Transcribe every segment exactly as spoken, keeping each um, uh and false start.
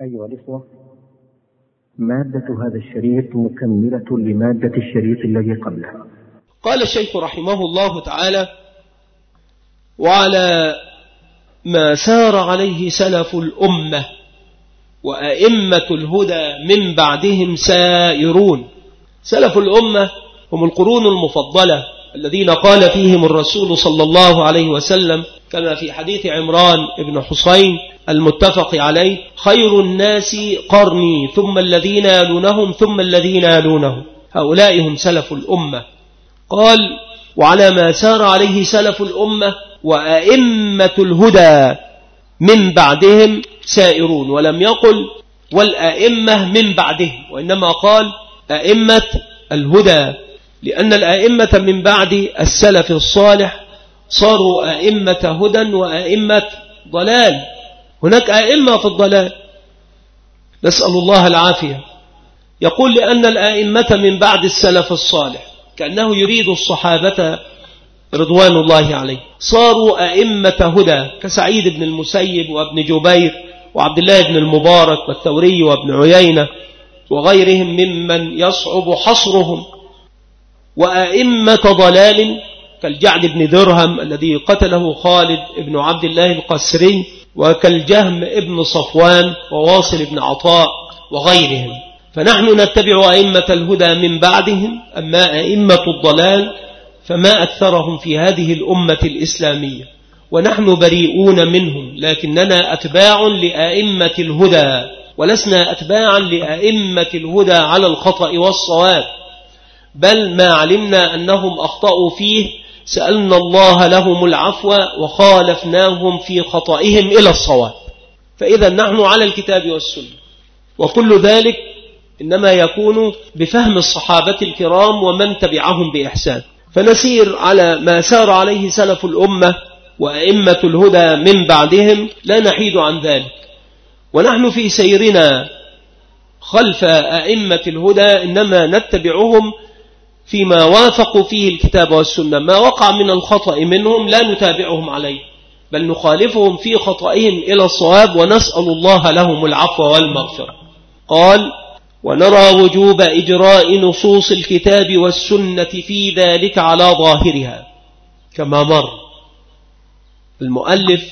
أيها الإخوة، مادة هذا الشريط مكملة لمادة الشريط الذي قبله. قال الشيخ رحمه الله تعالى: وعلى ما سار عليه سلف الأمة وأئمة الهدى من بعدهم سائرون. سلف الأمة هم القرون المفضلة الذين قال فيهم الرسول صلى الله عليه وسلم كما في حديث عمران بن حسين المتفق عليه: خير الناس قرني ثم الذين يلونهم ثم الذين يلونهم. هؤلاء هم سلف الأمة. قال: وعلى ما سار عليه سلف الأمة وأئمة الهدى من بعدهم سائرون، ولم يقل والأئمة من بعدهم، وإنما قال أئمة الهدى، لأن الأئمة من بعد السلف الصالح صاروا أئمة هدى وأئمة ضلال. هناك أئمة في الضلال، نسأل الله العافية. يقول: لأن الأئمة من بعد السلف الصالح، كأنه يريد الصحابة رضوان الله عليه، صاروا أئمة هدى كسعيد بن المسيب وابن جبير وعبد الله بن المبارك والثوري وابن عيينة وغيرهم ممن يصعب حصرهم، وأئمة ضلال كالجعد بن درهم الذي قتله خالد بن عبد الله القسري، وكالجهم ابن صفوان وواصل بن عطاء وغيرهم. فنحن نتبع أئمة الهدى من بعدهم، أما أئمة الضلال فما أكثرهم في هذه الأمة الإسلامية، ونحن بريئون منهم، لكننا أتباع لأئمة الهدى، ولسنا أتباعا لأئمة الهدى على الخطأ والصواب، بل ما علمنا أنهم أخطأوا فيه سألنا الله لهم العفو وخالفناهم في خطئهم إلى الصواب. فإذا نحن على الكتاب والسنة، وكل ذلك إنما يكون بفهم الصحابة الكرام ومن تبعهم بإحسان. فنسير على ما سار عليه سلف الأمة وأئمة الهدى من بعدهم، لا نحيد عن ذلك. ونحن في سيرنا خلف أئمة الهدى إنما نتبعهم فيما وافقوا فيه الكتاب والسنة. ما وقع من الخطأ منهم لا نتابعهم عليه، بل نخالفهم في خطئهم إلى الصواب، ونسأل الله لهم العفو والمغفرة. قال: ونرى وجوب إجراء نصوص الكتاب والسنة في ذلك على ظاهرها. كما مر المؤلف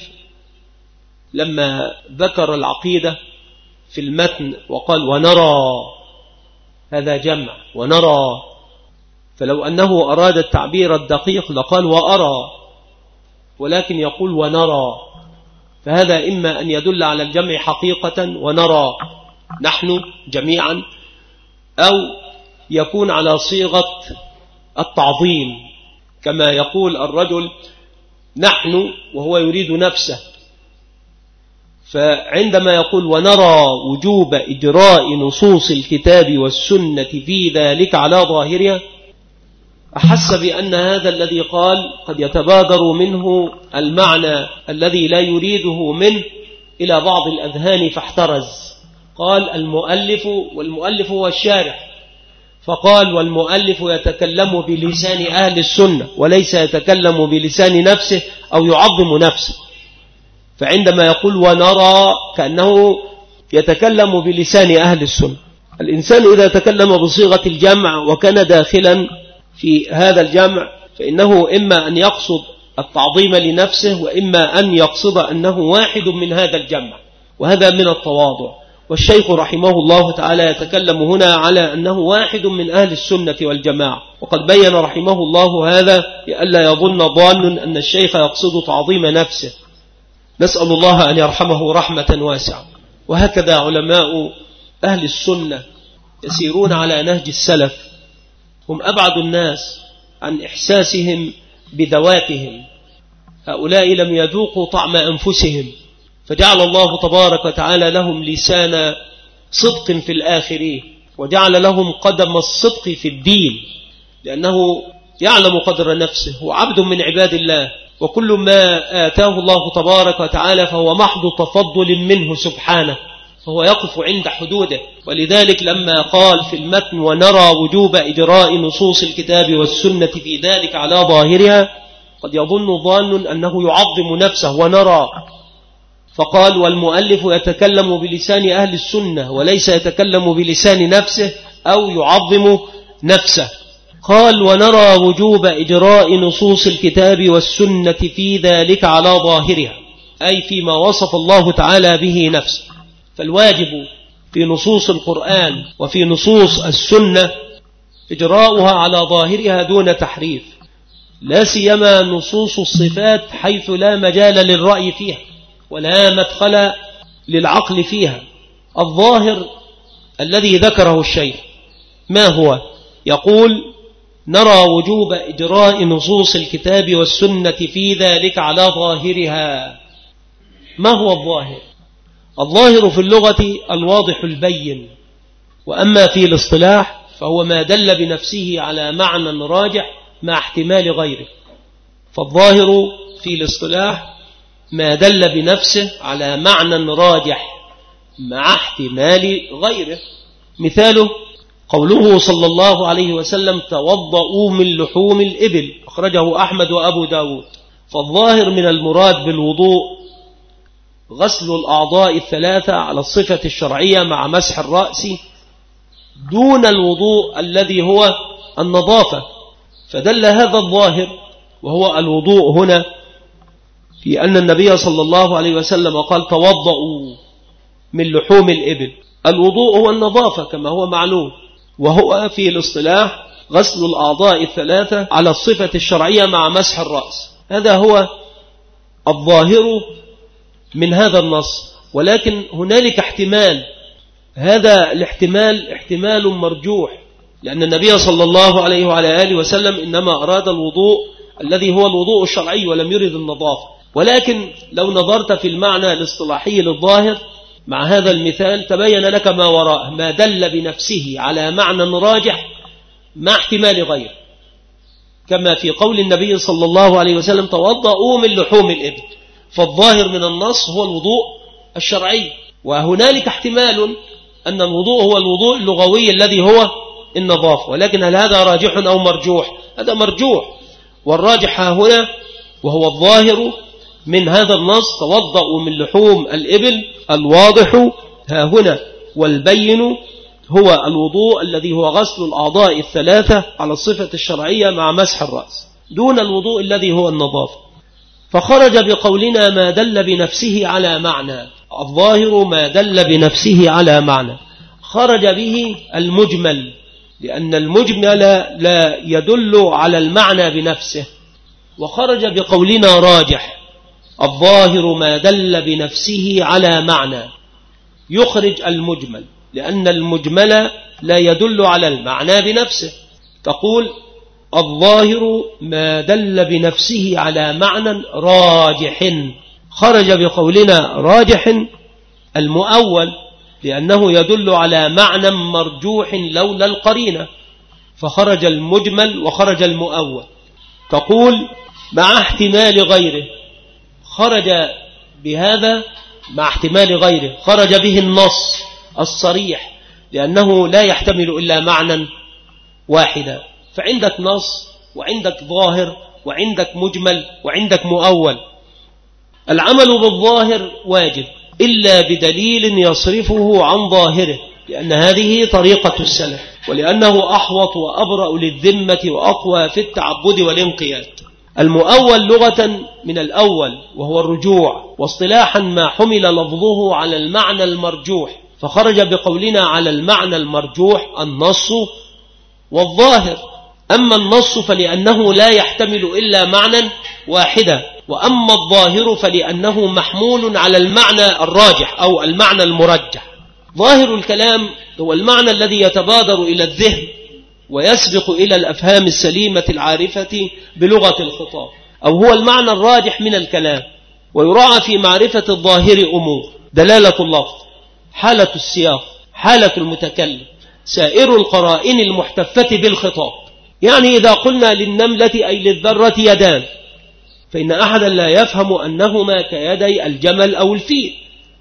لما ذكر العقيدة في المتن وقال ونرى، هذا جمع ونرى، فلو أنه أراد التعبير الدقيق لقال وأرى، ولكن يقول ونرى، فهذا إما أن يدل على الجمع حقيقة ونرى نحن جميعا، أو يكون على صيغة التعظيم، كما يقول الرجل نحن وهو يريد نفسه. فعندما يقول ونرى وجوب إجراء نصوص الكتاب والسنة في ذلك على ظاهرها، أحس بأن هذا الذي قال قد يتبادر منه المعنى الذي لا يريده منه إلى بعض الأذهان، فاحترز. قال المؤلف، والمؤلف هو الشارح، فقال والمؤلف يتكلم بلسان أهل السنة وليس يتكلم بلسان نفسه أو يعظم نفسه. فعندما يقول ونرى كأنه يتكلم بلسان أهل السنة. الإنسان إذا تكلم بصيغة الجمع وكان داخلا في هذا الجمع، فإنه إما أن يقصد التعظيم لنفسه، وإما أن يقصد أنه واحد من هذا الجمع، وهذا من التواضع. والشيخ رحمه الله تعالى يتكلم هنا على أنه واحد من أهل السنة والجماعة، وقد بين رحمه الله هذا لئلا يظن ظان أن الشيخ يقصد تعظيم نفسه. نسأل الله أن يرحمه رحمة واسعة. وهكذا علماء أهل السنة يسيرون على نهج السلف، هم أبعد الناس عن إحساسهم بذواتهم. هؤلاء لم يذوقوا طعم أنفسهم، فجعل الله تبارك وتعالى لهم لسان صدق في الآخرين، وجعل لهم قدم الصدق في الدين، لأنه يعلم قدر نفسه، هو عبد من عباد الله، وكل ما آتاه الله تبارك وتعالى فهو محض تفضل منه سبحانه، فهو يقف عند حدوده. ولذلك لما قال في المتن ونرى وجوب إجراء نصوص الكتاب والسنة في ذلك على ظاهرها، قد يظن ظان أنه يعظم نفسه ونرى، فقال والمؤلف يتكلم بلسان أهل السنة وليس يتكلم بلسان نفسه أو يعظم نفسه. قال ونرى وجوب إجراء نصوص الكتاب والسنة في ذلك على ظاهرها، أي فيما وصف الله تعالى به نفسه. فالواجب في نصوص القرآن وفي نصوص السنة إجراؤها على ظاهرها دون تحريف، لا سيما نصوص الصفات حيث لا مجال للرأي فيها ولا مدخل للعقل فيها. الظاهر الذي ذكره الشيخ ما هو؟ يقول نرى وجوب إجراء نصوص الكتاب والسنة في ذلك على ظاهرها. ما هو الظاهر؟ الظاهر في اللغة الواضح البين، وأما في الاصطلاح فهو ما دل بنفسه على معنى راجح مع احتمال غيره. فالظاهر في الاصطلاح ما دل بنفسه على معنى راجح مع احتمال غيره. مثاله قوله صلى الله عليه وسلم توضؤوا من لحوم الإبل، أخرجه أحمد وأبو داود. فالظاهر من المراد بالوضوء غسل الأعضاء الثلاثة على الصفة الشرعية مع مسح الرأس دون الوضوء الذي هو النظافة. فدل هذا الظاهر وهو الوضوء هنا في أن النبي صلى الله عليه وسلم قال توضؤوا من لحوم الإبل. الوضوء هو النظافة كما هو معلوم، وهو في الاصطلاح غسل الأعضاء الثلاثة على الصفة الشرعية مع مسح الرأس. هذا هو الظاهر من هذا النص. ولكن هنالك احتمال، هذا الاحتمال احتمال مرجوح، لأن النبي صلى الله عليه وعلى آله وسلم إنما أراد الوضوء الذي هو الوضوء الشرعي ولم يرد النظافة. ولكن لو نظرت في المعنى الاصطلاحي للظاهر مع هذا المثال تبين لك ما وراءه، ما دل بنفسه على معنى راجح مع احتمال غيره، كما في قول النبي صلى الله عليه وسلم توضؤوا من لحوم الإبل. فالظاهر من النص هو الوضوء الشرعي، وهنالك احتمال أن الوضوء هو الوضوء اللغوي الذي هو النظافة. ولكن هل هذا راجح أو مرجوح؟ هذا مرجوح، والراجح هنا وهو الظاهر من هذا النص توضؤوا من لحوم الإبل. الواضح ها هنا والبين هو الوضوء الذي هو غسل الأعضاء الثلاثة على الصفة الشرعية مع مسح الرأس دون الوضوء الذي هو النظافة. فخرج بقولنا ما دل بنفسه على معنى. الظاهر ما دل بنفسه على معنى، خرج به المجمل، لأن المجمل لا يدل على المعنى بنفسه. وخرج بقولنا راجح. الظاهر ما دل بنفسه على معنى، يخرج المجمل، لأن المجمل لا يدل على المعنى بنفسه. تقول الظاهر ما دل بنفسه على معنى راجح. خرج بقولنا راجح المؤول، لأنه يدل على معنى مرجوح لولا القرينة، فخرج المجمل وخرج المؤول. تقول مع احتمال غيره. خرج بهذا مع احتمال غيره، خرج به النص الصريح، لأنه لا يحتمل إلا معنى واحدا. فعندك نص وعندك ظاهر وعندك مجمل وعندك مؤول. العمل بالظاهر واجب إلا بدليل يصرفه عن ظاهره، لأن هذه طريقة السلف، ولأنه أحوط وأبرأ للذمة وأقوى في التعبد والانقياد. المؤول لغة من الأول وهو الرجوع، واصطلاحا ما حمل لفظه على المعنى المرجوح. فخرج بقولنا على المعنى المرجوح النص والظاهر. أما النص فلأنه لا يحتمل إلا معنى واحدا، وأما الظاهر فلأنه محمول على المعنى الراجح أو المعنى المرجح. ظاهر الكلام هو المعنى الذي يتبادر إلى الذهن ويسبق إلى الأفهام السليمة العارفة بلغة الخطاب، أو هو المعنى الراجح من الكلام. ويراعى في معرفة الظاهر أمور: دلالة اللفظ، حالة السياق، حالة المتكلم، سائر القرائن المحتفة بالخطاب. يعني إذا قلنا للنملة أي للذرة يدان، فإن أحدا لا يفهم أنهما كيدي الجمل أو الفيل.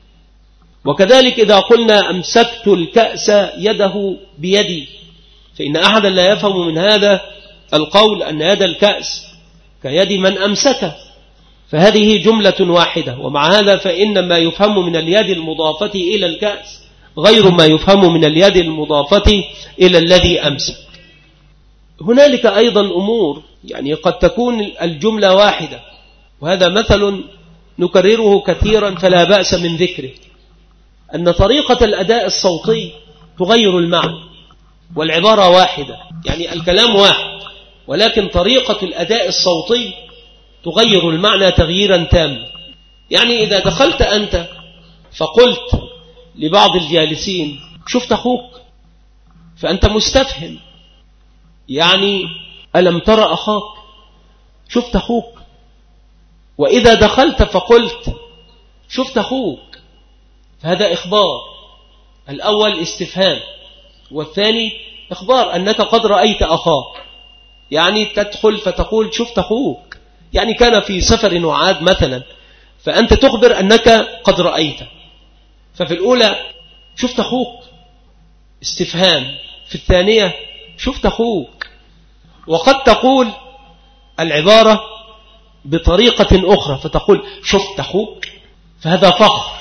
وكذلك إذا قلنا أمسكت الكأس يده بيدي، فإن أحدا لا يفهم من هذا القول أن يد الكأس كيد من أمسكه. فهذه جملة واحدة. ومع هذا فإن ما يفهم من اليد المضافة إلى الكأس غير ما يفهم من اليد المضافة إلى الذي أمسك. هنالك أيضا أمور يعني قد تكون الجملة واحدة، وهذا مثل نكرره كثيرا فلا بأس من ذكره، أن طريقة الأداء الصوتي تغير المعنى، والعبارة واحدة، يعني الكلام واحد، ولكن طريقة الأداء الصوتي تغير المعنى تغييرا تاما. يعني إذا دخلت أنت فقلت لبعض الجالسين شفت أخوك، فأنت مستفهم، يعني ألم ترى أخاك، شفت أخوك. وإذا دخلت فقلت شفت أخوك، فهذا إخبار. الأول استفهام، والثاني إخبار أنك قد رأيت أخاك. يعني تدخل فتقول شفت أخوك، يعني كان في سفر وعاد مثلا، فأنت تخبر أنك قد رأيته. ففي الأولى شفت أخوك استفهام، في الثانية شفت أخوك. وقد تقول العبارة بطريقة أخرى فتقول شفت أخوك، فهذا فخر.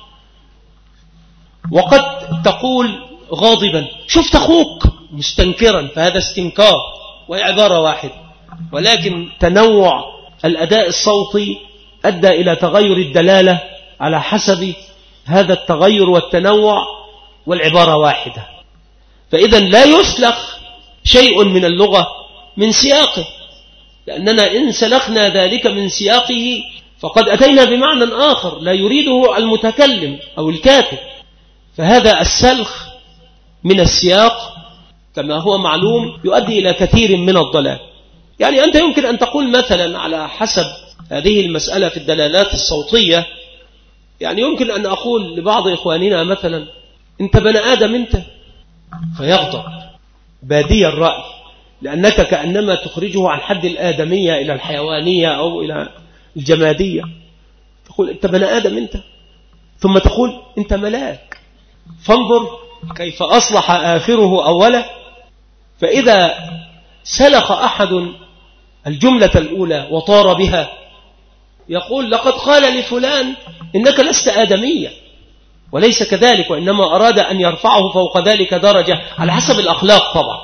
وقد تقول غاضبا شفت أخوك مستنكرا، فهذا استنكار، وهي عبارة واحدة، ولكن تنوع الأداء الصوتي أدى إلى تغير الدلالة على حسب هذا التغير والتنوع، والعبارة واحدة. فإذا لا يسلخ شيء من اللغة من سياقه، لأننا إن سلخنا ذلك من سياقه فقد أتينا بمعنى آخر لا يريده المتكلم أو الكاتب. فهذا السلخ من السياق كما هو معلوم يؤدي إلى كثير من الضلال. يعني أنت يمكن أن تقول مثلا على حسب هذه المسألة في الدلالات الصوتية، يعني يمكن أن أقول لبعض إخواننا مثلا أنت بني آدم أنت، فيغضب بادي الرأي، لأنك كأنما تخرجه عن حد الآدمية إلى الحيوانية أو إلى الجمادية. تقول أنت بني آدم أنت، ثم تقول أنت ملاك. فانظر كيف أصلح آخره أوله. فإذا سلخ أحد الجملة الأولى وطار بها يقول لقد قال لفلان إنك لست آدمية، وليس كذلك، وإنما أراد أن يرفعه فوق ذلك درجة على حسب الأخلاق طبعا.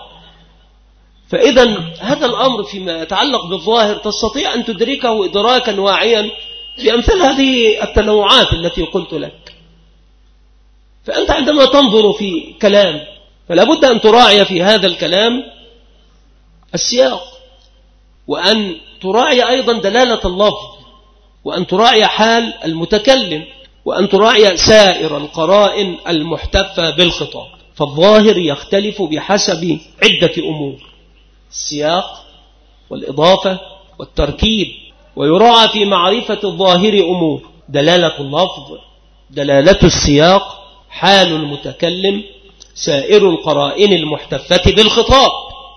فإذا هذا الأمر فيما يتعلق بالظاهر تستطيع أن تدركه إدراكا واعيا بأمثال هذه التنوعات التي قلت لك. فأنت عندما تنظر في كلام فلا بد أن تراعي في هذا الكلام السياق، وأن تراعي أيضا دلالة اللفظ، وأن تراعي حال المتكلم، وأن تراعي سائر القرائن المحتفة بالخطاب. فالظاهر يختلف بحسب عدة أمور: السياق والإضافة والتركيب. ويراعى في معرفة الظاهر أمور: دلالة اللفظ، دلالة السياق، حال المتكلم، سائر القرائن المحتفة بالخطاب.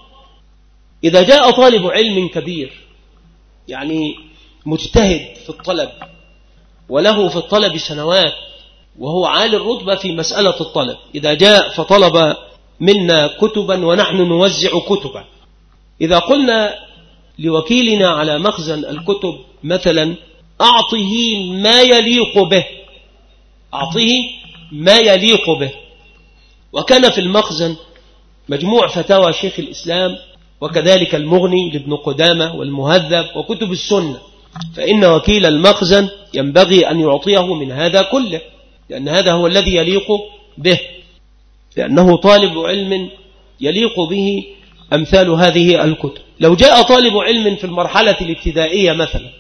إذا جاء طالب علم كبير يعني مجتهد في الطلب وله في الطلب سنوات وهو عالي الرتبة في مسألة الطلب، إذا جاء فطلب منا كتبا ونحن نوزع كتبا، إذا قلنا لوكيلنا على مخزن الكتب مثلا أعطه ما يليق به، أعطه ما يليق به، وكان في المخزن مجموع فتاوى شيخ الإسلام وكذلك المغني لابن قدامة والمهذب وكتب السنة، فإن وكيل المخزن ينبغي أن يعطيه من هذا كله، لأن هذا هو الذي يليق به، لأنه طالب علم يليق به أمثال هذه الكتب. لو جاء طالب علم في المرحلة الابتدائية مثلا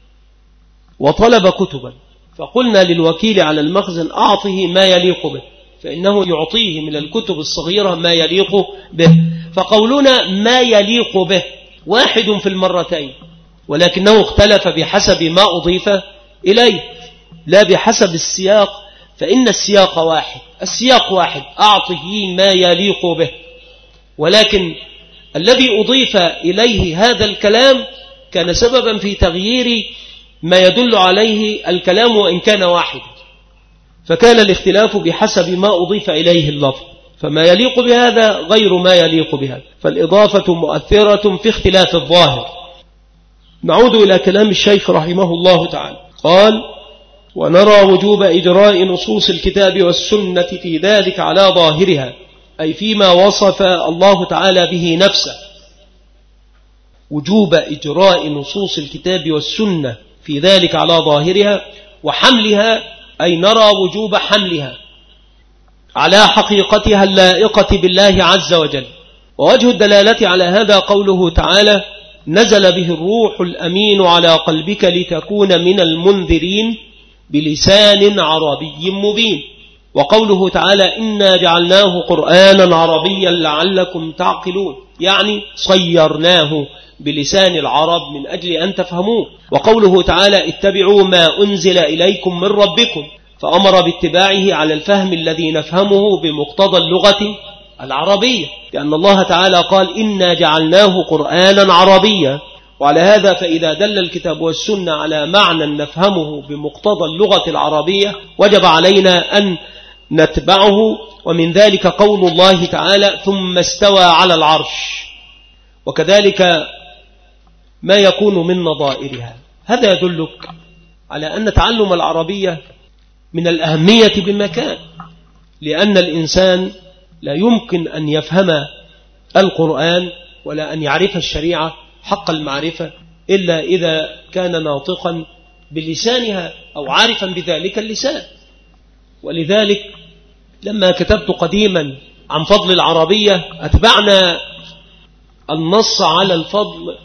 وطلب كتبا، فقلنا للوكيل على المخزن أعطه ما يليق به، فإنه يعطيه من الكتب الصغيرة ما يليق به. فقولنا ما يليق به واحد في المرتين، ولكنه اختلف بحسب ما أضيف إليه لا بحسب السياق، فإن السياق واحد، السياق واحد أعطه ما يليق به، ولكن الذي أضيف إليه هذا الكلام كان سببا في تغيير ما يدل عليه الكلام وإن كان واحد، فكان الاختلاف بحسب ما أضيف إليه اللفظ، فما يليق بهذا غير ما يليق بهذا، فالإضافة مؤثرة في اختلاف الظاهر. نعود إلى كلام الشيخ رحمه الله تعالى. قال: ونرى وجوب إجراء نصوص الكتاب والسنة في ذلك على ظاهرها، أي فيما وصف الله تعالى به نفسه، وجوب إجراء نصوص الكتاب والسنة في ذلك على ظاهرها وحملها، أي نرى وجوب حملها على حقيقتها اللائقة بالله عز وجل. ووجه الدلالة على هذا قوله تعالى: نزل به الروح الأمين على قلبك لتكون من المنذرين بلسان عربي مبين. وقوله تعالى: إنا جعلناه قرآنا عربيا لعلكم تعقلون، يعني صيرناه بلسان العرب من أجل أن تفهموه. وقوله تعالى: اتبعوا ما أنزل إليكم من ربكم، فأمر باتباعه على الفهم الذي نفهمه بمقتضى اللغة العربية، لأن الله تعالى قال: إنا جعلناه قرآنا عربيا. وعلى هذا فإذا دل الكتاب والسنة على معنى نفهمه بمقتضى اللغة العربية وجب علينا أن نتبعه. ومن ذلك قول الله تعالى: ثم استوى على العرش، وكذلك ما يكون من نظائرها. هذا يدلك على أن تعلم العربية من الأهمية بمكان، لأن الإنسان لا يمكن أن يفهم القرآن ولا أن يعرف الشريعة حق المعرفة إلا إذا كان ناطقا بلسانها أو عارفا بذلك اللسان. ولذلك لما كتبت قديما عن فضل العربية أتبعنا النص على الفضل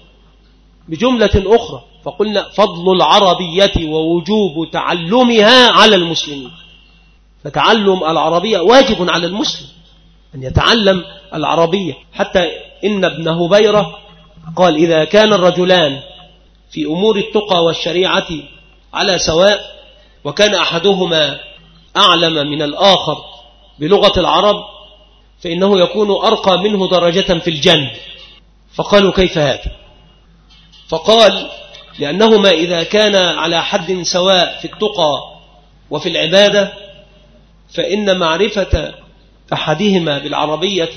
بجملة أخرى، فقلنا: فضل العربية ووجوب تعلمها على المسلمين. فتعلم العربية واجب على المسلم أن يتعلم العربية، حتى إن ابن هبيرة قال: إذا كان الرجلان في أمور التقى والشريعة على سواء، وكان أحدهما أعلم من الآخر بلغة العرب، فإنه يكون أرقى منه درجة في الجنة. فقالوا: كيف هذا؟ فقال: لأنهما إذا كان على حد سواء في التقى وفي العبادة، فإن معرفة أحدهما بالعربية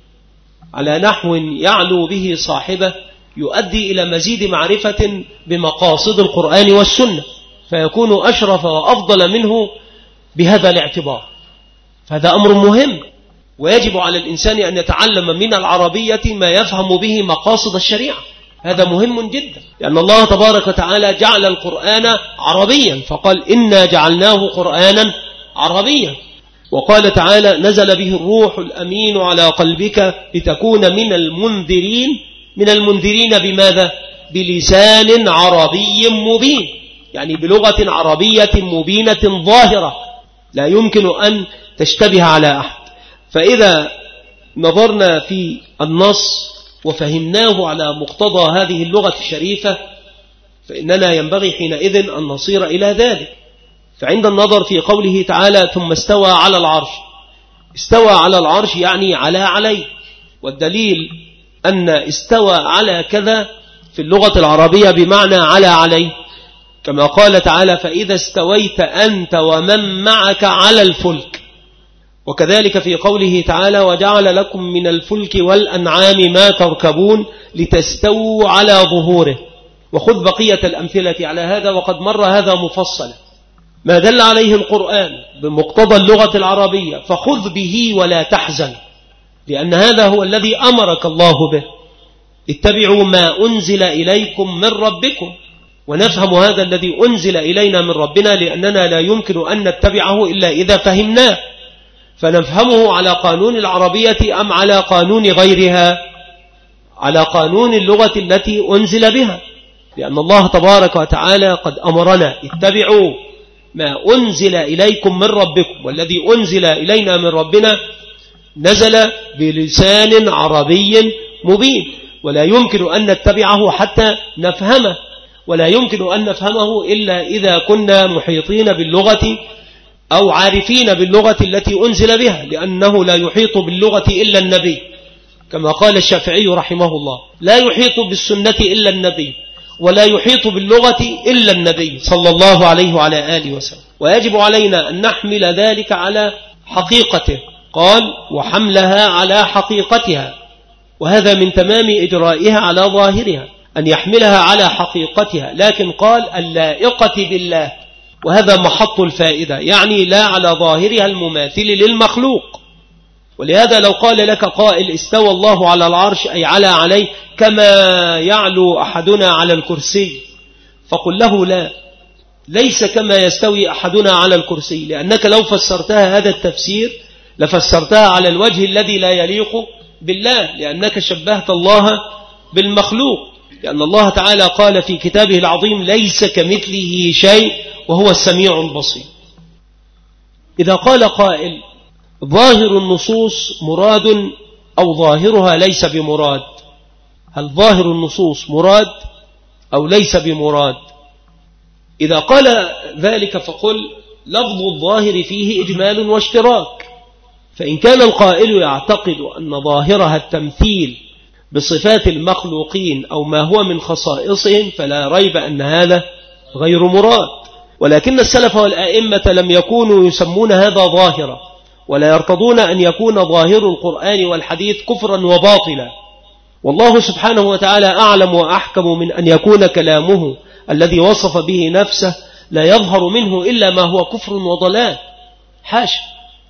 على نحو يعلو به صاحبه يؤدي إلى مزيد معرفة بمقاصد القرآن والسنة، فيكون أشرف وأفضل منه بهذا الاعتبار. فهذا أمر مهم، ويجب على الإنسان أن يتعلم من العربية ما يفهم به مقاصد الشريعة. هذا مهم جدا، لأن الله تبارك وتعالى جعل القرآن عربيا، فقال: إنا جعلناه قرآنا عربيا. وقال تعالى: نزل به الروح الأمين على قلبك لتكون من المنذرين. من المنذرين بماذا؟ بلسان عربي مبين، يعني بلغة عربية مبينة ظاهرة لا يمكن أن تشتبه على أحد. فإذا نظرنا في النص وفهمناه على مقتضى هذه اللغة الشريفة، فإننا ينبغي حينئذ أن نصير إلى ذلك. فعند النظر في قوله تعالى: ثم استوى على العرش، استوى على العرش يعني على عليه، والدليل أن استوى على كذا في اللغة العربية بمعنى على عليه، كما قال تعالى: فإذا استويت أنت ومن معك على الفلك. وكذلك في قوله تعالى: وجعل لكم من الفلك والأنعام ما تركبون لتستووا على ظهوره. وخذ بقية الأمثلة على هذا، وقد مر هذا مفصلا. ما دل عليه القرآن بمقتضى اللغة العربية فخذ به ولا تحزن، لأن هذا هو الذي أمرك الله به. اتبعوا ما أنزل إليكم من ربكم، ونفهم هذا الذي أنزل إلينا من ربنا، لأننا لا يمكن أن نتبعه إلا إذا فهمناه، فنفهمه على قانون العربية أم على قانون غيرها؟ على قانون اللغة التي أنزل بها، لأن الله تبارك وتعالى قد أمرنا: اتبعوا ما أنزل إليكم من ربكم، والذي أنزل إلينا من ربنا نزل بلسان عربي مبين، ولا يمكن أن نتبعه حتى نفهمه، ولا يمكن أن نفهمه إلا إذا كنا محيطين باللغة أو عارفين باللغة التي أنزل بها، لأنه لا يحيط باللغة إلا النبي، كما قال الشافعي رحمه الله: لا يحيط بالسنة إلا النبي، ولا يحيط باللغة إلا النبي صلى الله عليه وعلى آله وسلم. ويجب علينا أن نحمل ذلك على حقيقته، قال: وحملها على حقيقتها، وهذا من تمام إجرائها على ظاهرها، أن يحملها على حقيقتها، لكن قال اللائقة بالله، وهذا محط الفائدة، يعني لا على ظاهرها المماثل للمخلوق. ولهذا لو قال لك قائل استوى الله على العرش أي على عليه كما يعلو أحدنا على الكرسي، فقل له لا، ليس كما يستوي أحدنا على الكرسي، لأنك لو فسرتها هذا التفسير لفسرتها على الوجه الذي لا يليق بالله، لأنك شبهت الله بالمخلوق، لأن الله تعالى قال في كتابه العظيم ليس كمثله شيء وهو السميع البصير. إذا قال قائل ظاهر النصوص مراد أو ظاهرها ليس بمراد، هل ظاهر النصوص مراد أو ليس بمراد؟ إذا قال ذلك فقل لفظ الظاهر فيه إجمال واشتراك، فإن كان القائل يعتقد أن ظاهرها التمثيل بصفات المخلوقين أو ما هو من خصائصهم فلا ريب أن هذا غير مراد. ولكن السلف والأئمة لم يكونوا يسمون هذا ظاهرا، ولا يرتضون أن يكون ظاهر القرآن والحديث كفرا وباطلا. والله سبحانه وتعالى أعلم وأحكم من أن يكون كلامه الذي وصف به نفسه لا يظهر منه إلا ما هو كفر وضلال، حاشا.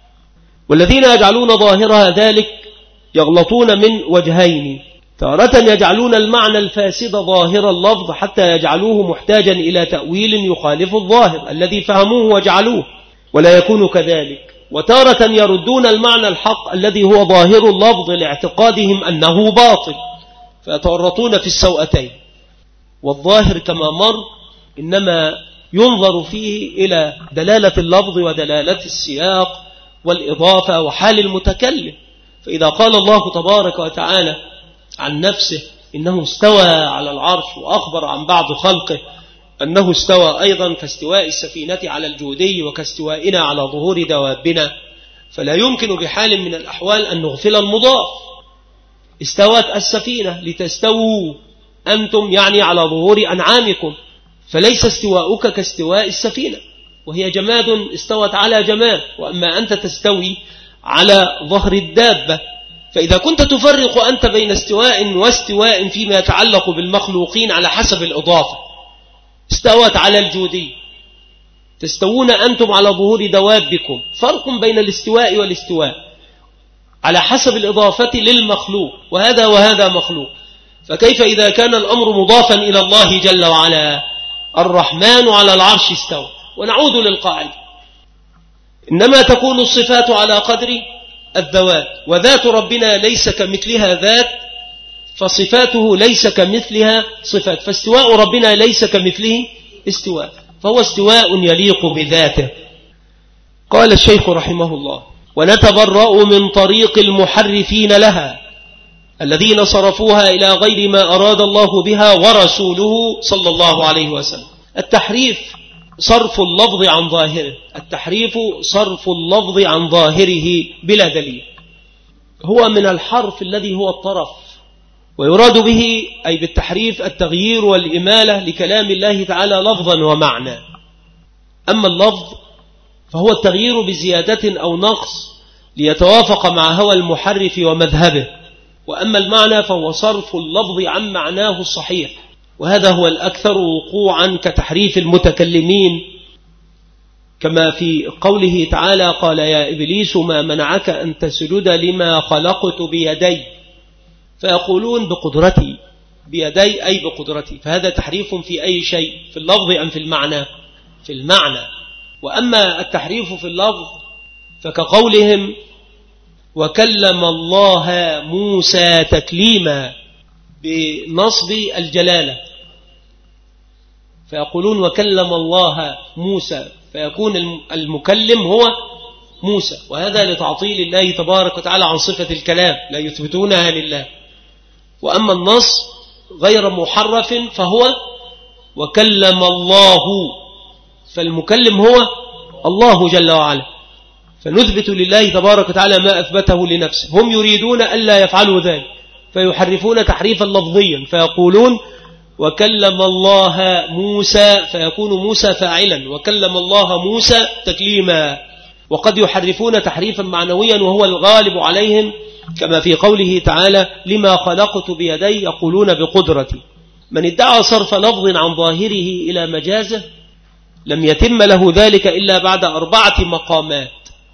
والذين يجعلون ظاهرها ذلك يغلطون من وجهين: تارة يجعلون المعنى الفاسد ظاهر اللفظ حتى يجعلوه محتاجا إلى تأويل يخالف الظاهر الذي فهموه وجعلوه، ولا يكون كذلك. وتارة يردون المعنى الحق الذي هو ظاهر اللفظ لاعتقادهم أنه باطل، فيتورطون في السوءتين. والظاهر كما مر إنما ينظر فيه إلى دلالة اللفظ ودلالة السياق والإضافة وحال المتكلم. فإذا قال الله تبارك وتعالى عن نفسه إنه استوى على العرش، وأخبر عن بعض خلقه أنه استوى أيضا كاستواء السفينة على الجودي وكاستوائنا على ظهور دوابنا، فلا يمكن بحال من الأحوال أن نغفل المضاف. استوت السفينة لتستووا أنتم، يعني على ظهور أنعامكم، فليس استواؤك كاستواء السفينة، وهي جماد استوت على جماد، وأما أنت تستوي على ظهر الدابة. فإذا كنت تفرق أنت بين استواء واستواء فيما يتعلق بالمخلوقين على حسب الإضافة، استوت على الجودي، تستوون أنتم على ظهور دوابكم، فرق بين الاستواء والاستواء على حسب الإضافة للمخلوق، وهذا وهذا مخلوق. فكيف إذا كان الأمر مضافا إلى الله جل وعلا؟ الرحمن على العرش استوى. ونعود للقاعدة: إنما تكون الصفات على قدر الذوات، وذات ربنا ليس كمثلها ذات، فصفاته ليس كمثلها صفات، فاستواء ربنا ليس كمثله استواء، فهو استواء يليق بذاته. قال الشيخ رحمه الله: ونتبرأ من طريق المحرفين لها الذين صرفوها إلى غير ما أراد الله بها ورسوله صلى الله عليه وسلم. التحريف صرف اللفظ عن ظاهره، التحريف صرف اللفظ عن ظاهره بلا دليل، هو من الحرف الذي هو الطرف، ويراد به أي بالتحريف التغيير والإمالة لكلام الله تعالى لفظا ومعنى. أما اللفظ فهو التغيير بزيادة أو نقص ليتوافق مع هوى المحرف ومذهبه، وأما المعنى فهو صرف اللفظ عن معناه الصحيح، وهذا هو الأكثر وقوعا كتحريف المتكلمين، كما في قوله تعالى: قال يا إبليس ما منعك أن تسجد لما خلقت بيدي، فيقولون بقدرتي، بيدي أي بقدرتي، فهذا تحريف في أي شيء، في اللفظ أم في المعنى؟ في المعنى. وأما التحريف في اللفظ فكقولهم وكلم الله موسى تكليما بنصب الجلالة، فيقولون وكلم الله موسى، فيكون المكلم هو موسى، وهذا لتعطيل الله تبارك وتعالى عن صفة الكلام، لا يثبتونها لله. وأما النص غير محرف فهو وكلم الله، فالمكلم هو الله جل وعلا، فنثبت لله تبارك وتعالى ما أثبته لنفسه. هم يريدون ألا يفعلوا ذلك، فيحرفون تحريفا لفظيا، فيقولون وكلم الله موسى، فيكون موسى فاعلا، وكلم الله موسى تكليما. وقد يحرفون تحريفا معنويا وهو الغالب عليهم، كما في قوله تعالى لما خلقت بيدي، يقولون بقدرتي، من ادعى صرف لفظ عن ظاهره إلى مجازه لم يتم له ذلك إلا بعد أربعة مقامات.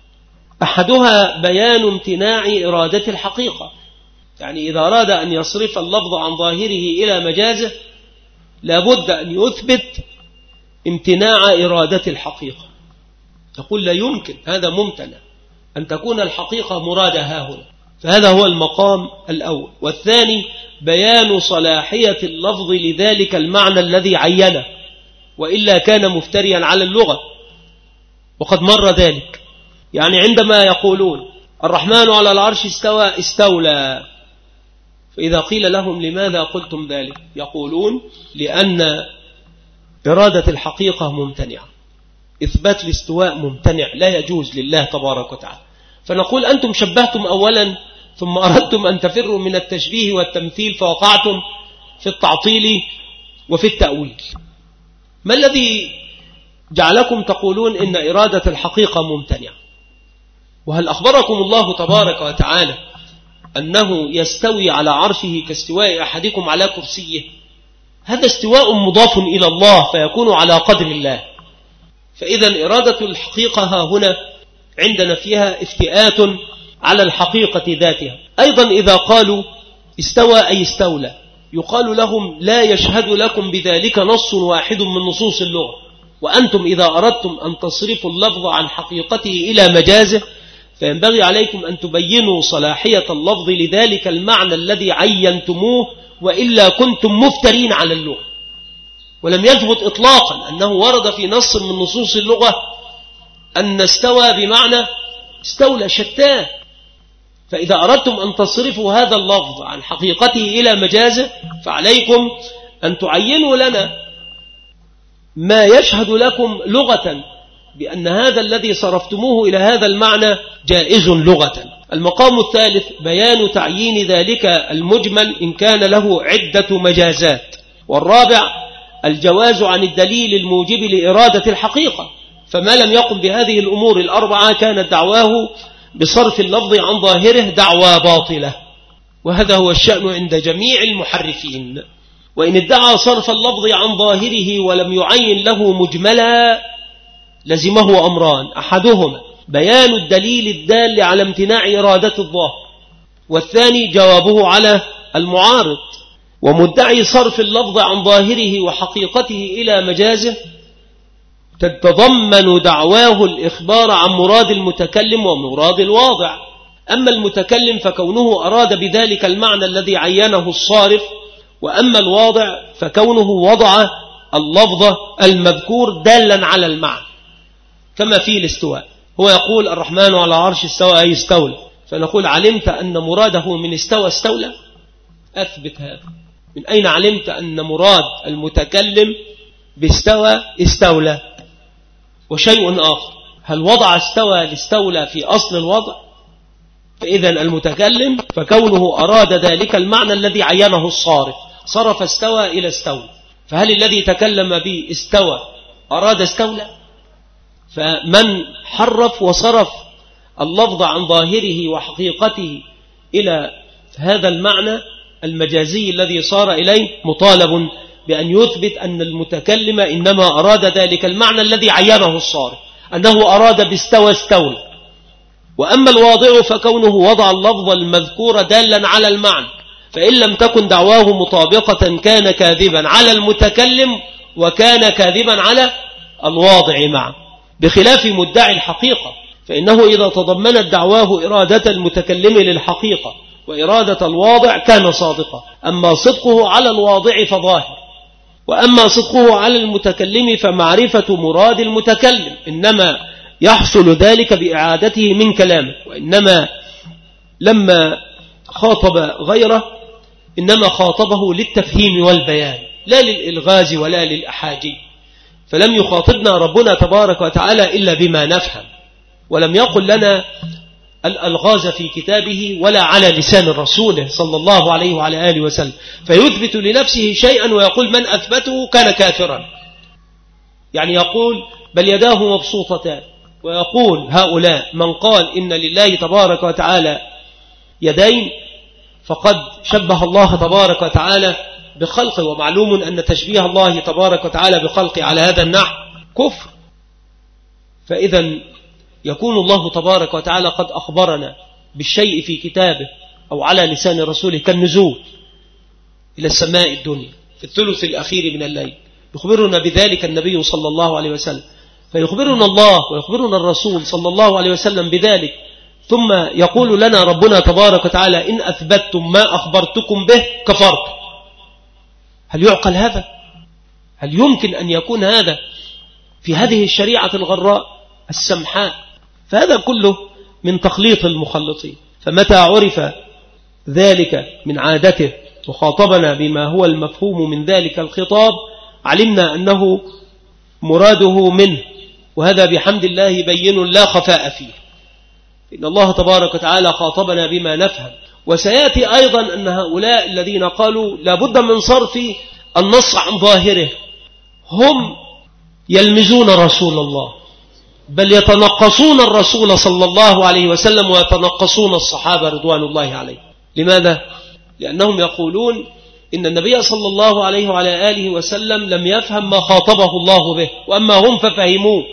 أحدها بيان امتناع إرادة الحقيقة، يعني إذا أراد أن يصرف اللفظ عن ظاهره إلى مجازه لابد أن يثبت امتناع إرادة الحقيقة. تقول لا يمكن، هذا ممتنع أن تكون الحقيقة مرادة هاهنا، فهذا هو المقام الأول. والثاني بيان صلاحية اللفظ لذلك المعنى الذي عينه، وإلا كان مفتريا على اللغة، وقد مر ذلك. يعني عندما يقولون الرحمن على العرش استوى استولى، فإذا قيل لهم لماذا قلتم ذلك يقولون لأن إرادة الحقيقة ممتنعة، إثبات الاستواء ممتنع، لا يجوز لله تبارك وتعالى. فنقول أنتم شبهتم أولا ثم أردتم أن تفروا من التشبيه والتمثيل فوقعتم في التعطيل وفي التأويل. ما الذي جعلكم تقولون إن إرادة الحقيقة ممتنعة؟ وهل أخبركم الله تبارك وتعالى أنه يستوي على عرشه كاستواء أحدكم على كرسيه؟ هذا استواء مضاف إلى الله فيكون على قدر الله. فإذا إرادة الحقيقة ها هنا عندنا فيها افتئات على الحقيقة ذاتها. أيضا إذا قالوا استوى أي استولى يقال لهم لا يشهد لكم بذلك نص واحد من نصوص اللغة، وأنتم إذا أردتم أن تصرفوا اللفظ عن حقيقته إلى مجازه فينبغي عليكم أن تبينوا صلاحية اللفظ لذلك المعنى الذي عينتموه، وإلا كنتم مفترين على اللغة. ولم يثبت إطلاقا أنه ورد في نص من نصوص اللغة أن استوى بمعنى استولى، شتان. فإذا أردتم أن تصرفوا هذا اللفظ عن حقيقته إلى مجازه فعليكم أن تعينوا لنا ما يشهد لكم لغة بأن هذا الذي صرفتموه إلى هذا المعنى جائز لغة. المقام الثالث بيان تعيين ذلك المجمل إن كان له عدة مجازات. والرابع الجواز عن الدليل الموجب لإرادة الحقيقة، فما لم يقم بهذه الأمور الأربعة كانت دعواه بصرف اللفظ عن ظاهره دعوى باطلة، وهذا هو الشأن عند جميع المحرفين. وإن ادعى صرف اللفظ عن ظاهره ولم يعين له مجملا لزمه أمران: أحدهما بيان الدليل الدال على امتناع إرادة الظاهر، والثاني جوابه على المعارض. ومدعي صرف اللفظ عن ظاهره وحقيقته إلى مجازه تتضمن دعواه الإخبار عن مراد المتكلم ومراد الواضع. أما المتكلم فكونه أراد بذلك المعنى الذي عينه الصارف، وأما الواضع فكونه وضع اللفظ المذكور دالا على المعنى، كما في الاستواء. هو يقول الرحمن على عرش استوى أي استولى، فنقول علمت أن مراده من استوى استولى؟ أثبت هذا. من أين علمت أن مراد المتكلم باستوى استولى؟ وشيء آخر، هل وضع استوى لاستولى في أصل الوضع؟ فإذا المتكلم فكونه أراد ذلك المعنى الذي عينه الصارف، صرف استوى إلى استولى. فهل الذي تكلم به استوى أراد استولى؟ فمن حرف وصرف اللفظ عن ظاهره وحقيقته إلى هذا المعنى المجازي الذي صار إليه مطالب بأن يثبت أن المتكلم إنما أراد ذلك المعنى الذي عينه الصارف، أنه أراد باستوى استولى. وأما الواضع فكونه وضع اللفظ المذكور دالا على المعنى، فإن لم تكن دعواه مطابقة كان كاذبا على المتكلم وكان كاذبا على الواضع معه، بخلاف مدعي الحقيقة، فإنه إذا تضمنت دعواه إرادة المتكلم للحقيقة وإرادة الواضع كان صادقا. أما صدقه على الواضع فظاهر، وأما صدقه على المتكلم فمعرفة مراد المتكلم، إنما يحصل ذلك بإعادته من كلامه. وإنما لما خاطب غيره إنما خاطبه للتفهيم والبيان لا للإلغاز ولا للأحاجي. فلم يخاطبنا ربنا تبارك وتعالى إلا بما نفهم، ولم يقل لنا الألغاز في كتابه ولا على لسان الرسول صلى الله عليه وعلى آله وسلم، فيثبت لنفسه شيئا ويقول من أثبته كان كافرا. يعني يقول بل يداه مبسوطتان، ويقول هؤلاء من قال إن لله تبارك وتعالى يدين فقد شبه الله تبارك وتعالى بخلقه، ومعلوم أن تشبيه الله تبارك وتعالى بخلقه على هذا النحو كفر. فإذا يكون الله تبارك وتعالى قد أخبرنا بالشيء في كتابه أو على لسان رسوله كالنزول إلى السماء الدنيا في الثلث الأخير من الليل، يخبرنا بذلك النبي صلى الله عليه وسلم، فيخبرنا الله ويخبرنا الرسول صلى الله عليه وسلم بذلك، ثم يقول لنا ربنا تبارك وتعالى إن أثبتتم ما أخبرتكم به كفرت. هل يعقل هذا؟ هل يمكن أن يكون هذا في هذه الشريعة الغراء السمحاء؟ فهذا كله من تخليط المخلطين. فمتى عرف ذلك من عادته وخاطبنا بما هو المفهوم من ذلك الخطاب علمنا أنه مراده منه، وهذا بحمد الله بين لا خفاء فيه، إن الله تبارك وتعالى خاطبنا بما نفهم. وسيأتي أيضا أن هؤلاء الذين قالوا لابد من صرف النص عن ظاهره هم يلمزون رسول الله، بل يتنقصون الرسول صلى الله عليه وسلم ويتنقصون الصحابة رضوان الله عليه. لماذا؟ لأنهم يقولون إن النبي صلى الله عليه وعلى آله وسلم لم يفهم ما خاطبه الله به، وأما هم ففهموه،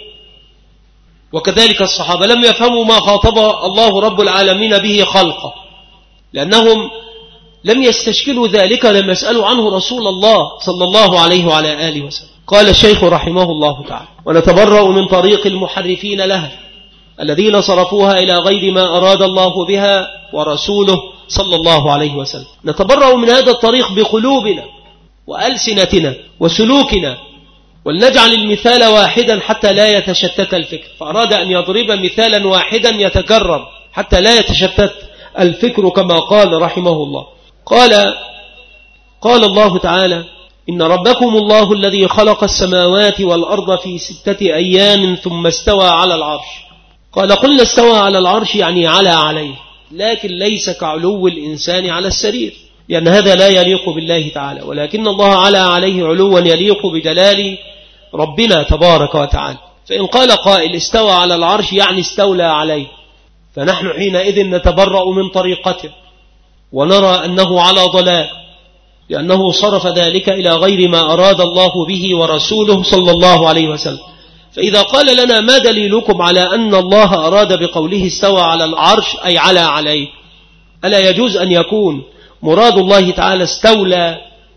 وكذلك الصحابة لم يفهموا ما خاطب الله رب العالمين به خلقه، لأنهم لم يستشكلوا ذلك، لم يسألوا عنه رسول الله صلى الله عليه وعلى آله وسلم. قال الشيخ رحمه الله تعالى: ونتبرأ من طريق المحرفين لها الذين صرفوها إلى غير ما أراد الله بها ورسوله صلى الله عليه وسلم. نتبرأ من هذا الطريق بقلوبنا وألسنتنا وسلوكنا، ولنجعل المثال واحدا حتى لا يتشتت الفكر. فأراد أن يضرب مثالا واحدا يتكرر حتى لا يتشتت الفكر كما قال رحمه الله. قال قال الله تعالى: إن ربكم الله الذي خلق السماوات والأرض في ستة أيام ثم استوى على العرش. قال: قلنا استوى على العرش يعني على عليه، لكن ليس كعلو الإنسان على السرير، لأن هذا لا يليق بالله تعالى، ولكن الله على عليه علوا يليق بجلال ربنا تبارك وتعالى. فإن قال قائل استوى على العرش يعني استولى عليه، فنحن حينئذ نتبرأ من طريقته ونرى أنه على ضلال، لأنه صرف ذلك إلى غير ما أراد الله به ورسوله صلى الله عليه وسلم. فإذا قال لنا: ما دليلكم على أن الله أراد بقوله استوى على العرش أي على عليه؟ ألا يجوز أن يكون مراد الله تعالى استولى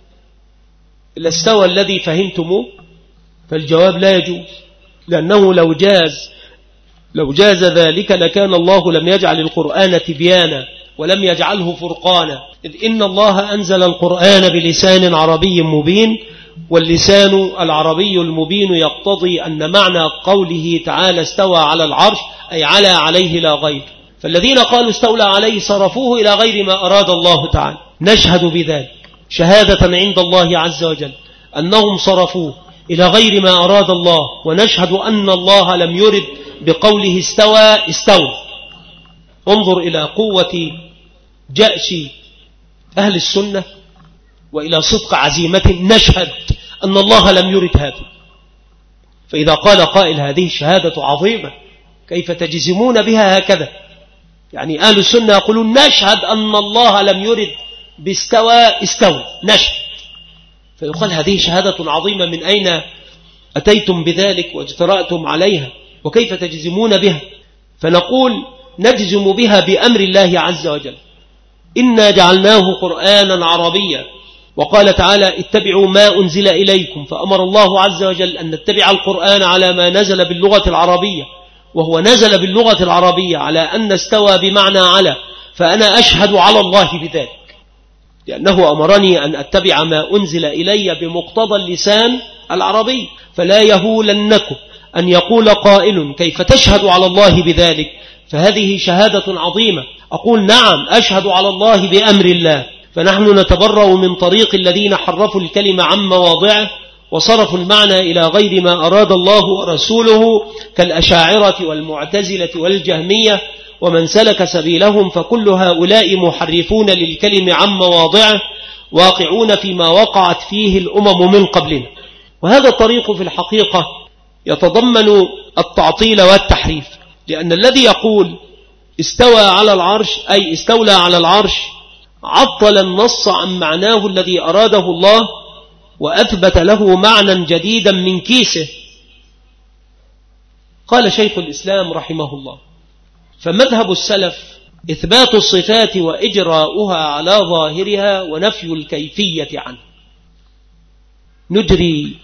الاستوى الذي فهمتموه؟ فالجواب لا يجوز، لأنه لو جاز لو جاز ذلك لكان الله لم يجعل القرآن تبيانا ولم يجعله فرقانا، إذ إن الله أنزل القرآن بلسان عربي مبين، واللسان العربي المبين يقتضي أن معنى قوله تعالى استوى على العرش أي على عليه لا غير. فالذين قالوا استولى عليه صرفوه إلى غير ما أراد الله تعالى. نشهد بذلك شهادة عند الله عز وجل أنهم صرفوه إلى غير ما أراد الله، ونشهد أن الله لم يرد بقوله استوى استوى. انظر إلى قوة جأش أهل السنة وإلى صدق عزيمتهم، نشهد أن الله لم يرد هذا. فإذا قال قائل هذه شهادة عظيمة كيف تجزمون بها هكذا؟ يعني أهل السنة يقولون نشهد أن الله لم يرد باستوى استوى، نشهد. فيقال هذه شهادة عظيمة، من أين أتيتم بذلك واجترأتم عليها؟ وكيف تجزمون بها؟ فنقول نجزم بها بأمر الله عز وجل: إنا جعلناه قرآنا عربيا. وقال تعالى: اتبعوا ما أنزل إليكم، فأمر الله عز وجل أن نتبع القرآن على ما نزل باللغة العربية، وهو نزل باللغة العربية على أن استوى بمعنى على، فأنا أشهد على الله بذلك، لأنه أمرني أن أتبع ما أنزل إلي بمقتضى اللسان العربي. فلا يهولنكم أن يقول قائل كيف تشهد على الله بذلك؟ فهذه شهادة عظيمة. أقول نعم أشهد على الله بأمر الله. فنحن نتبرأ من طريق الذين حرفوا الكلمة عن مواضعه وصرفوا المعنى إلى غير ما أراد الله ورسوله، كالأشاعرة والمعتزلة والجهمية ومن سلك سبيلهم، فكل هؤلاء محرفون للكلمة عن مواضعه، واقعون فيما وقعت فيه الأمم من قبلنا. وهذا الطريق في الحقيقة يتضمن التعطيل والتحريف، لأن الذي يقول استوى على العرش أي استولى على العرش عطل النص عن معناه الذي أراده الله وأثبت له معنى جديدا من كيسه. قال شيخ الإسلام رحمه الله: فمذهب السلف إثبات الصفات وإجراؤها على ظاهرها ونفي الكيفية عنه. نجري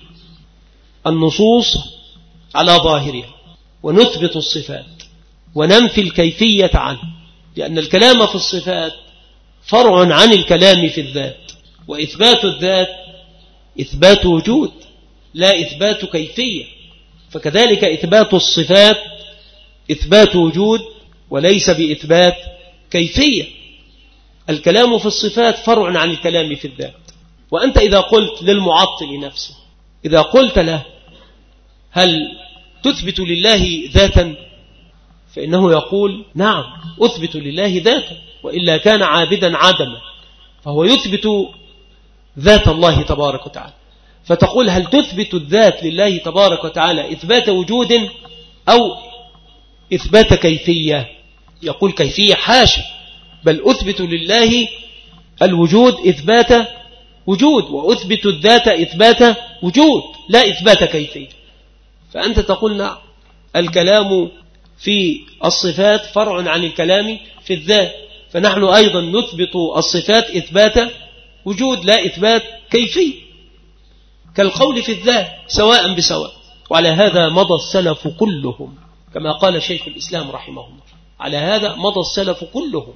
النصوص على ظاهرها ونثبت الصفات وننفي الكيفية عنه، لأن الكلام في الصفات فرع عن الكلام في الذات، وإثبات الذات إثبات وجود لا إثبات كيفية، فكذلك إثبات الصفات إثبات وجود وليس بإثبات كيفية. الكلام في الصفات فرع عن الكلام في الذات. وأنت إذا قلت للمعطل نفسه، إذا قلت له هل تثبت لله ذاتا، فإنه يقول نعم أثبت لله ذاتا، وإلا كان عابدا عدما، فهو يثبت ذات الله تبارك وتعالى. فتقول هل تثبت الذات لله تبارك وتعالى إثبات وجود أو إثبات كيفية؟ يقول كيفية حاشا، بل أثبت لله الوجود إثبات وجود، وأثبت الذات إثبات وجود لا إثبات كيفية. فأنت تقول نعم الكلام في الصفات فرع عن الكلام في الذات، فنحن أيضا نثبت الصفات إثبات وجود لا إثبات كيفية، كالقول في الذات سواء بسواء. وعلى هذا مضى السلف كلهم، كما قال شيخ الإسلام رحمه الله، على هذا مضى السلف كلهم.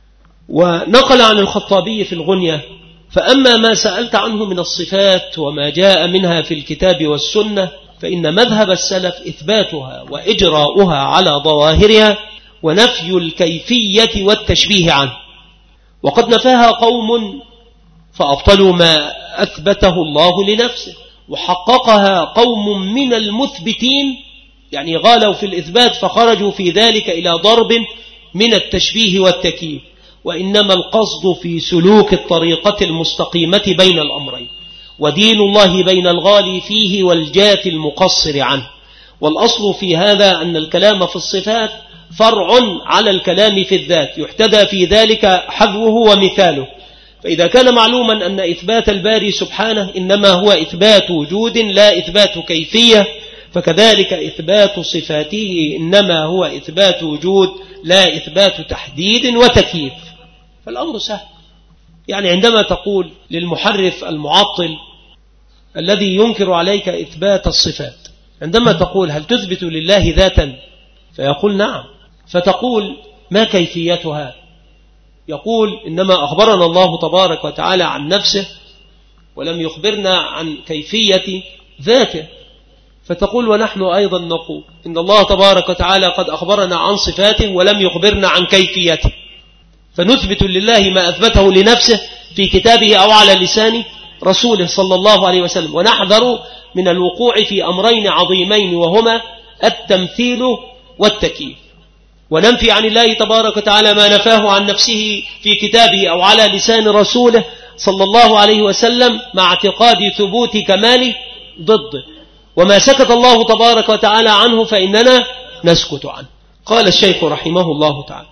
ونقل عن الخطابي في الغنية: فأما ما سألت عنه من الصفات وما جاء منها في الكتاب والسنة فإن مذهب السلف إثباتها وإجراؤها على ظواهرها ونفي الكيفية والتشبيه عنه. وقد نفاها قوم فأبطلوا ما أثبته الله لنفسه، وحققها قوم من المثبتين، يعني غالوا في الإثبات فخرجوا في ذلك إلى ضرب من التشبيه والتكييف. وإنما القصد في سلوك الطريقة المستقيمة بين الأمرين، ودين الله بين الغالي فيه والجاف المقصر عنه. والأصل في هذا أن الكلام في الصفات فرع على الكلام في الذات، يحتدى في ذلك حذوه ومثاله. فإذا كان معلوما أن إثبات الباري سبحانه إنما هو إثبات وجود لا إثبات كيفية، فكذلك إثبات صفاته إنما هو إثبات وجود لا إثبات تحديد وتكييف. فالأمر سهل. يعني عندما تقول للمحرف المعطل الذي ينكر عليك إثبات الصفات، عندما تقول هل تثبت لله ذاتا، فيقول نعم، فتقول ما كيفيتها؟ يقول إنما أخبرنا الله تبارك وتعالى عن نفسه ولم يخبرنا عن كيفية ذاته. فتقول ونحن أيضا نقول إن الله تبارك وتعالى قد أخبرنا عن صفاته ولم يخبرنا عن كيفيته، فنثبت لله ما أثبته لنفسه في كتابه أو على لسان رسوله صلى الله عليه وسلم، ونحذر من الوقوع في أمرين عظيمين وهما التمثيل والتكييف. وننفي عن الله تبارك وتعالى ما نفاه عن نفسه في كتابه أو على لسان رسوله صلى الله عليه وسلم مع اعتقاد ثبوت كماله ضده، وما سكت الله تبارك وتعالى عنه فإننا نسكت عنه. قال الشيخ رحمه الله تعالى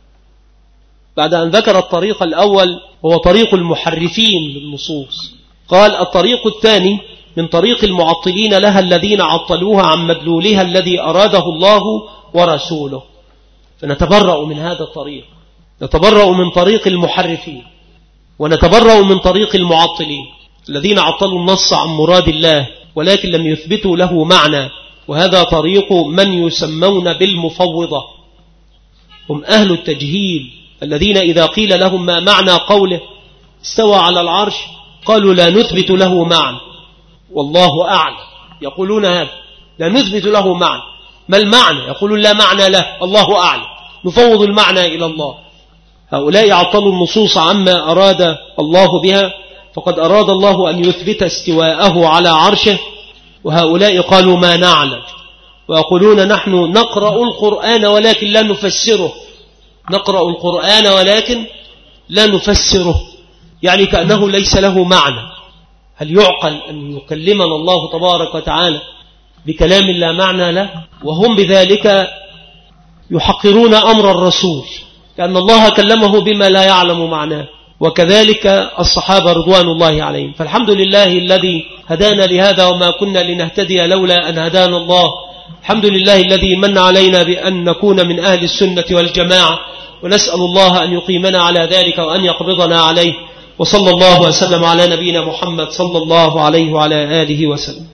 بعد أن ذكر الطريق الأول وهو طريق المحرفين للنصوص، قال الطريق الثاني من طريق المعطلين لها الذين عطلوها عن مدلولها الذي أراده الله ورسوله. فنتبرأ من هذا الطريق، نتبرأ من طريق المحرفين ونتبرأ من طريق المعطلين الذين عطلوا النص عن مراد الله ولكن لم يثبتوا له معنى. وهذا طريق من يسمون بالمفوضة، هم أهل التجهيل الذين إذا قيل لهم ما معنى قوله استوى على العرش قالوا لا نثبت له معنى والله أعلم. يقولون هذا لا نثبت له معنى، ما المعنى؟ يقولون لا معنى له الله أعلم، نفوض المعنى إلى الله. هؤلاء عطلوا النصوص عما أراد الله بها، فقد أراد الله أن يثبت استواءه على عرشه، وهؤلاء قالوا ما نعلم، ويقولون نحن نقرأ القرآن ولكن لا نفسره، نقرأ القرآن ولكن لا نفسره، يعني كأنه ليس له معنى. هل يعقل أن يكلمنا الله تبارك وتعالى بكلام لا معنى له؟ وهم بذلك يحقرون أمر الرسول، لأن الله كلمه بما لا يعلم معناه، وكذلك الصحابة رضوان الله عليهم. فالحمد لله الذي هدانا لهذا وما كنا لنهتدي لولا أن هدانا الله. الحمد لله الذي من علينا بأن نكون من أهل السنة والجماعة، ونسأل الله أن يقيمنا على ذلك وأن يقبضنا عليه. وصلى الله وسلم على نبينا محمد صلى الله عليه وعلى آله وسلم.